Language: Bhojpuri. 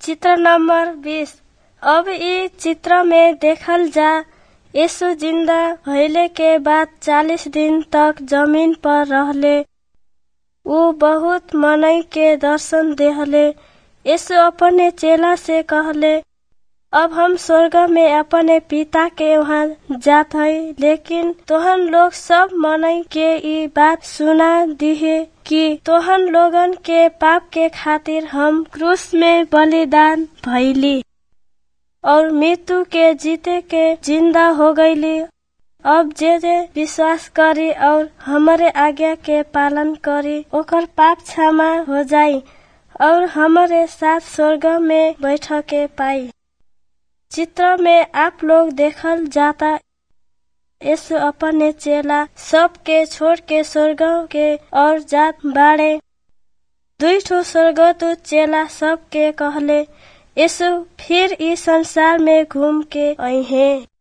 चित्र नंबर 20। अब ई चित्र में देखल जा यीशु जिंदा भइले के बाद 40 दिन तक जमीन पर रहले। ऊ बहुत मनई के दर्शन देहले। यीशु अपने चेला से कहले, अब हम स्वर्ग में अपने पिता के वहाँ जात हई, लेकिन तोहन लोग सब मनई के ई बात सुना दिहे कि तोहन लोगन के पाप के खातिर हम क्रूस में बलिदान भइली और मृत्यु के जीते के जिंदा हो गईली। अब जे विश्वास करी और हमारे आज्ञा के पालन करी ओकर पाप क्षमा हो जाई और हमारे साथ स्वर्ग में बैठ के पाई। चित्र में आप लोग देखल जाता यीशु अपने चेला सब के छोड़ के स्वर्ग के और जात बाड़े। 2 स्वर्गदूत चेला सब के कहले, यीशु फिर इस संसार में घूम के अइहे।